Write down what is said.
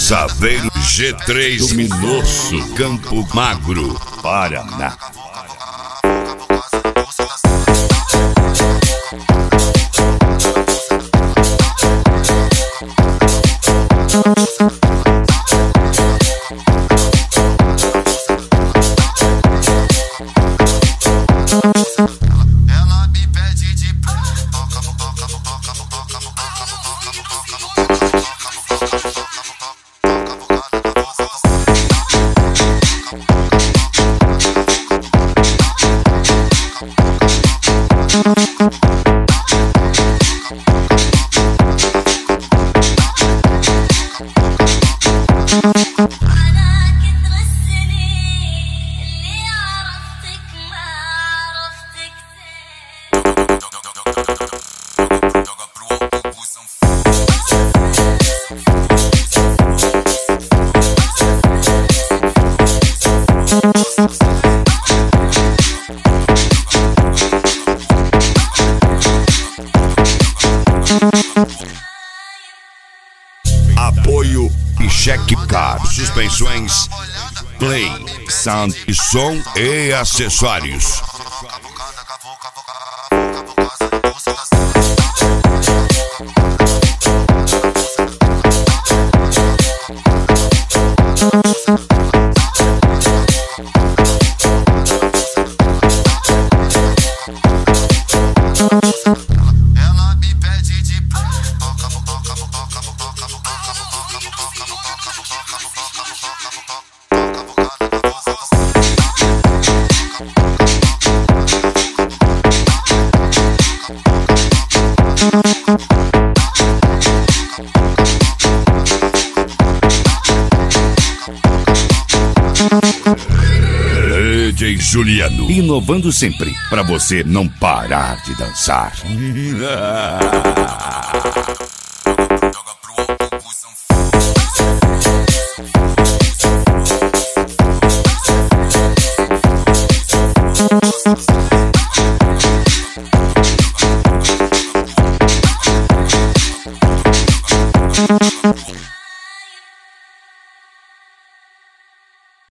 Saveiro G3 Luminoso, Campo Magro, Paraná. Ela me pede de Apoio e cheque car, suspensões, play, sound e som e acessórios. Ela me pede de DJ Juliano, inovando sempre, pra você não parar de dançar.